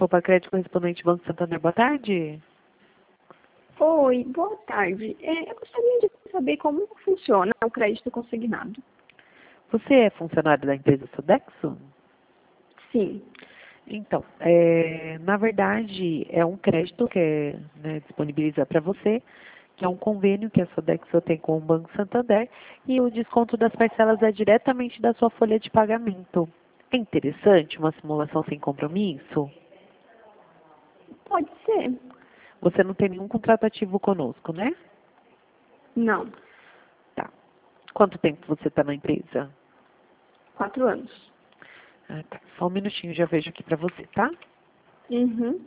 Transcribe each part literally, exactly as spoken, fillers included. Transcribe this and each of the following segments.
Poupa Crédito correspondente Banco Santander, boa tarde. Oi, boa tarde. É, eu gostaria de saber como funciona o crédito consignado. Você é funcionário da empresa Sodexo? Sim. Então, é, na verdade, é um crédito que é, né, disponibiliza para você, que é um convênio que a Sodexo tem com o Banco Santander, e o desconto das parcelas é diretamente da sua folha de pagamento. É interessante uma simulação sem compromisso? Pode ser? Você não tem nenhum contrato ativo conosco, né? Não. Tá. Quanto tempo você está na empresa? Quatro anos. Ah, tá. Só um minutinho, já vejo aqui para você, tá? Uhum.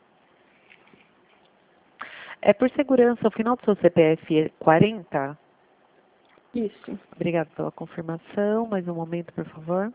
É por segurança, o final do seu C P F é quarenta? Isso. Obrigada pela confirmação. Mais um momento, por favor.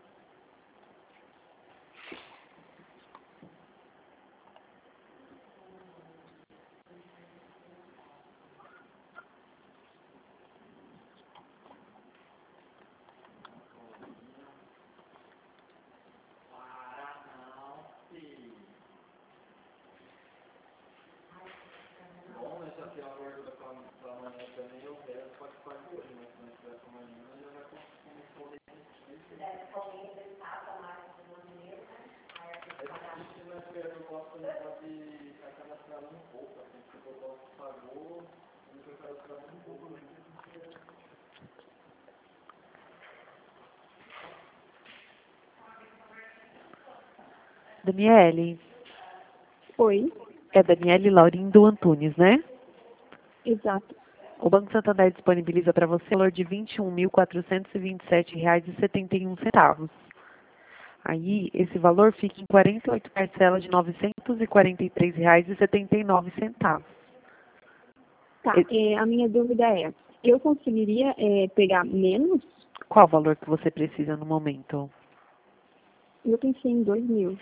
Daniele, Oi. é Daniele Laurindo Antunes, né? Exato. O Banco Santander disponibiliza para você o valor de vinte e um mil quatrocentos e vinte e sete reais e setenta e um centavos. Aí, esse valor fica em quarenta e oito parcelas de novecentos e quarenta e três reais e setenta e nove centavos. Tá. É, a minha dúvida é, eu conseguiria é, pegar menos? Qual o valor que você precisa no momento? Eu pensei em dois mil.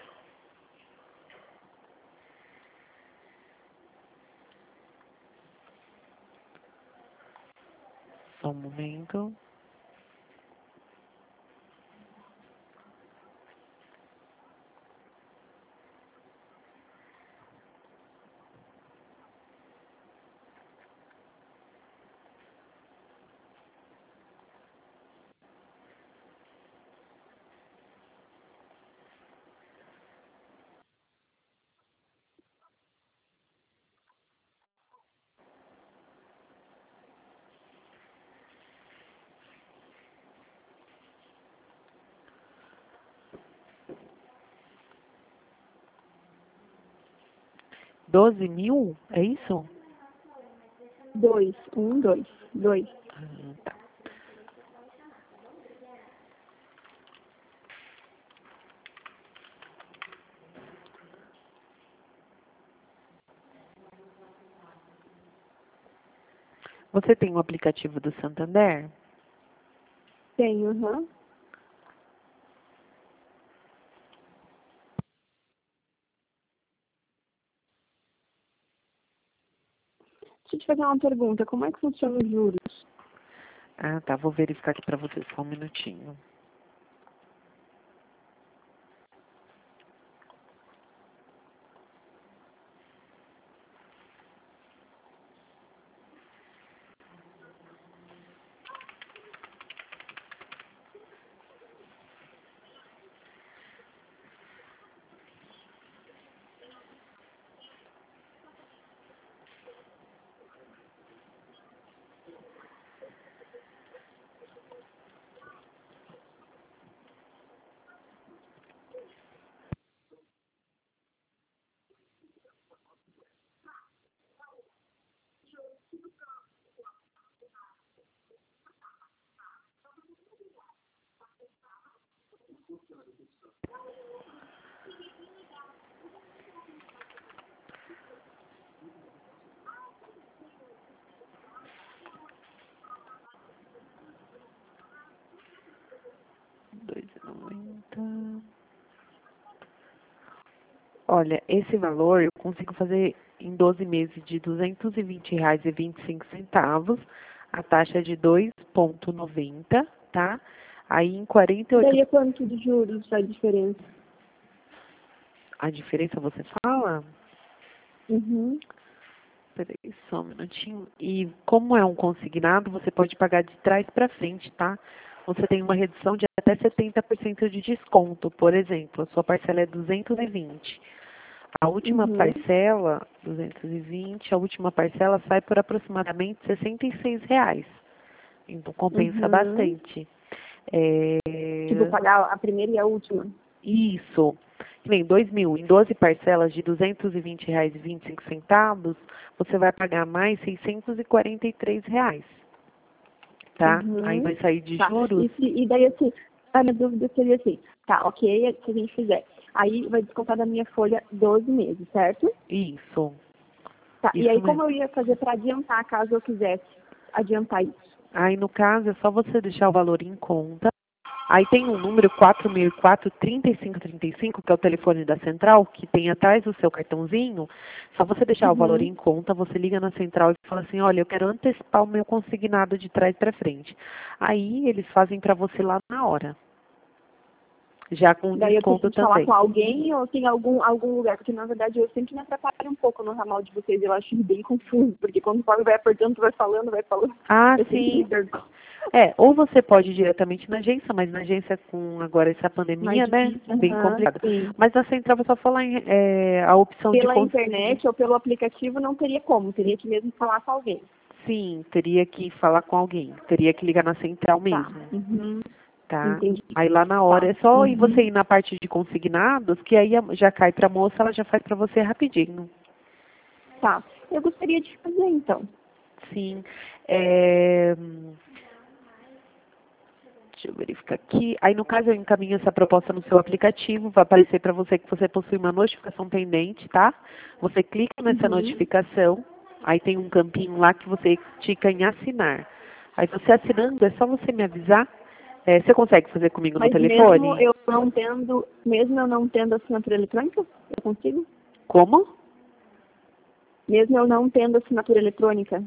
Só um momento. doze mil? É isso? Dois. Um, dois. Dois. Ah, tá. Você tem o aplicativo do Santander? Tenho, aham. Deixa eu te fazer uma pergunta. Como é que funciona os juros? Ah, tá. Vou verificar aqui para você só um minutinho. dois e noventa. Olha, esse valor eu consigo fazer em doze meses de duzentos e vinte reais e vinte e cinco centavos, a taxa é de dois vírgula noventa, tá? Aí em quarenta e oito, Daria quanto de juros a diferença? A diferença você fala? Uhum. Peraí, só um minutinho. E como é um consignado, você pode pagar de trás para frente, tá? Você tem uma redução de até setenta por cento de desconto. Por exemplo, a sua parcela é duzentos e vinte. A última Uhum. parcela, duzentos e vinte, a última parcela sai por aproximadamente sessenta e seis reais. Então compensa Uhum. bastante. É, Tipo, pagar a primeira e a última. Isso. Que nem dois mil, em doze parcelas de duzentos e vinte reais e vinte e cinco centavos, você vai pagar mais seiscentos e quarenta e três reais, tá? Aí Uhum. vai sair de Tá. juros? E, se, e daí, assim, a minha dúvida seria assim, tá, ok, se a gente fizer. Aí vai descontar da minha folha doze meses, certo? Isso, Tá. E isso aí, mesmo. como eu ia fazer para adiantar, caso eu quisesse adiantar isso? Aí, no caso, é só você deixar o valor em conta. Aí tem um número quatro mil e quatro, trinta e cinco trinta e cinco, que é o telefone da central, que tem atrás do seu cartãozinho. Só você deixar o valor Uhum. em conta, você liga na central e fala assim, olha, eu quero antecipar o meu consignado de trás para frente. Aí eles fazem para você lá na hora, já com Daí eu desconto preciso falar com também. alguém ou tem algum, algum lugar? Porque, na verdade, eu sempre me atrapalho um pouco no ramal de vocês. Eu acho bem confuso, porque quando o Paulo vai apertando, tu vai falando, vai falando. Ah, Eu sempre me sim. perco. É, ou você pode ir diretamente na agência, mas na agência com agora essa Mais pandemia, né, difícil. bem Aham, complicado. sim. Mas na central é só falar em, é, a opção de Pela cons- internet ou pelo aplicativo não teria como. Teria que mesmo falar com alguém. sim, teria que falar com alguém, teria que ligar na central Tá. mesmo, Uhum. tá? Entendi. Aí lá na hora Tá. é só ir você Uhum. ir na parte de consignados, que aí a- já cai pra moça, ela já faz pra você rapidinho. Tá. Eu gostaria de fazer, então. Sim. É, deixa eu verificar aqui. Aí, no caso, eu encaminho essa proposta no seu aplicativo. Vai aparecer para você que você possui uma notificação pendente, tá? Você clica nessa Uhum. notificação. Aí tem um campinho lá que você clica em assinar. Aí você assinando, é só você me avisar. É, você consegue fazer comigo no Mas mesmo telefone? eu não tendo, mesmo eu não tendo assinatura eletrônica, eu consigo? Como? Mesmo eu não tendo assinatura eletrônica?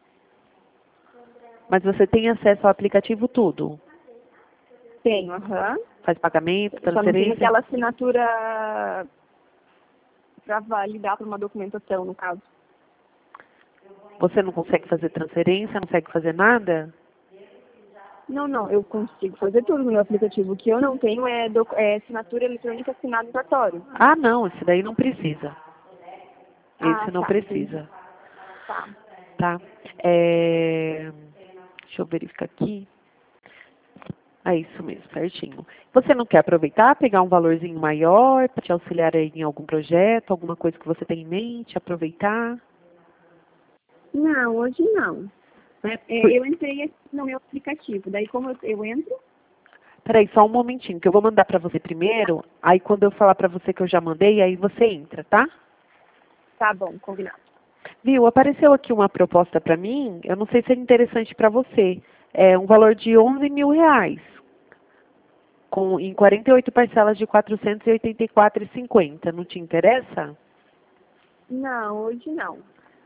Mas você tem acesso ao aplicativo tudo? Tenho, aham. Faz pagamento, Só não tenho transferência? aquela assinatura para validar para uma documentação, no caso. Você não consegue fazer transferência, não consegue fazer nada? Não, não, eu consigo fazer tudo no meu aplicativo. O que eu não tenho é, doc- é assinatura eletrônica assinada no cartório. Ah, não, esse daí não precisa. Ah, Esse não tá, entendi. precisa. Tá. Tá? É, deixa eu verificar aqui. É isso mesmo, certinho. Você não quer aproveitar, pegar um valorzinho maior para te auxiliar aí em algum projeto, alguma coisa que você tem em mente, aproveitar? Não, hoje não. Né? Por... É, eu entrei aqui no meu aplicativo. Daí, como eu, eu entro, Peraí, só um momentinho, que eu vou mandar para você primeiro, aí quando eu falar para você que eu já mandei, aí você entra, tá? tá bom, combinado. Viu, apareceu aqui uma proposta para mim, eu não sei se é interessante para você. É um valor de onze mil reais. Com, em quarenta e oito parcelas de quatrocentos e oitenta e quatro reais e cinquenta centavos. Não te interessa? Não, hoje não.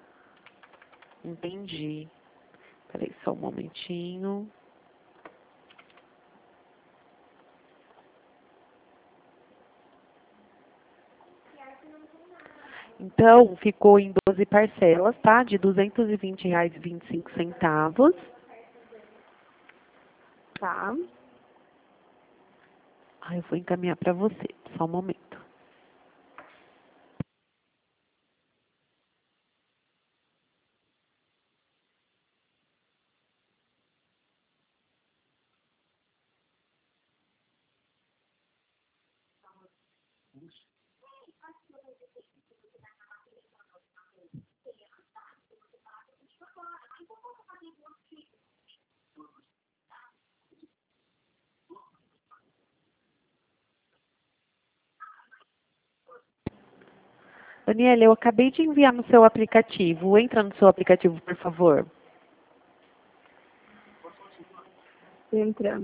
Entendi. Peraí, só um momentinho. Então, ficou em doze parcelas, tá? De duzentos e vinte reais e vinte e cinco centavos. Tá. Ah, eu vou encaminhar para você. Só um momento. Daniela, eu acabei de enviar no seu aplicativo. Entra no seu aplicativo, por favor. Tô entrando.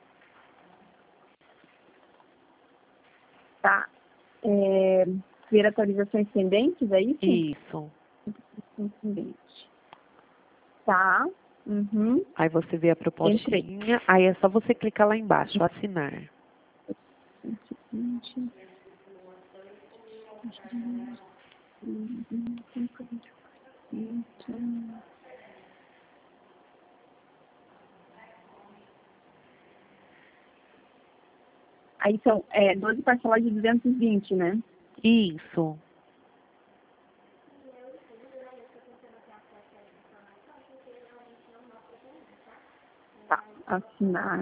Tá. É, ver atualizações pendentes, é isso? Isso. Pendente. Tá. Uhum. Aí você vê a Entrei. propostinha. Aí é só você clicar lá embaixo, assinar. cento e vinte. Aí são é, doze parcelas de duzentos e vinte, né? Isso. Tá, assinar.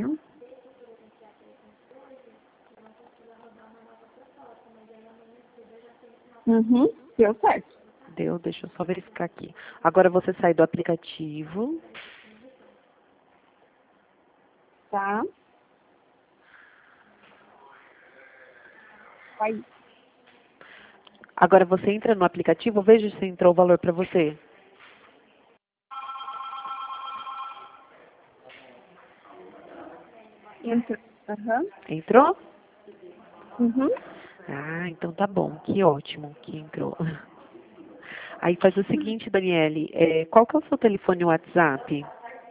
Uhum, deu certo. Deu, deixa eu só verificar aqui. Agora você sai do aplicativo. Tá. Vai. Agora você entra no aplicativo, veja se entrou o valor para você. Entra. Aham. Entrou? Uhum. Ah, então tá bom. Que ótimo que entrou. Aí faz o seguinte, Daniele, é, qual que é o seu telefone WhatsApp?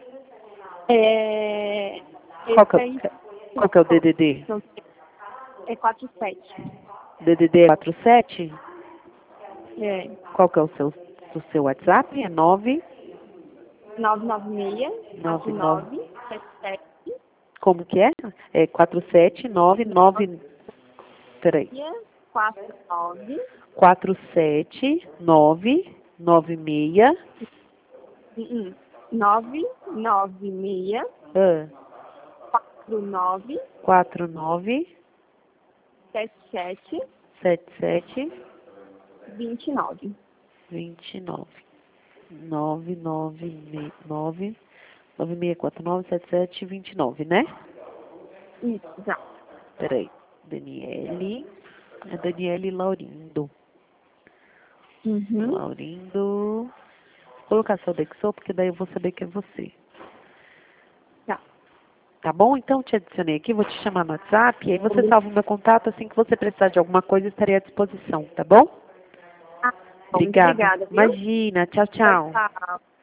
É, Qual que esse aí é, qual que é o D D D? é quatro sete. D D D é quatro sete? É Qual que é o seu, o seu WhatsApp? É nove nove nove seis, nove quatro nove. nove, sete sete, Como que é? É quatro sete nove nove. Peraí. quatro nove, quatro sete nove nove seis. uhum, nove nove seis, Ah, quatro nove, quatro nove sete sete, sete sete vinte e nove. vinte e nove. nove nove nove nove seis quatro nove sete sete vinte e nove, né? Isso, já. Peraí. Daniele. É Daniele Laurindo. Uhum. Laurindo. Vou colocar seu Dexô, porque daí eu vou saber que é você. Tá. Tá bom? Então te adicionei aqui, vou te chamar no WhatsApp, e aí você salva o meu contato, assim que você precisar de alguma coisa, estarei à disposição, tá bom? Ah, bom, muito Obrigada. obrigada, viu? Imagina. Tchau, Tchau, tchau. tchau.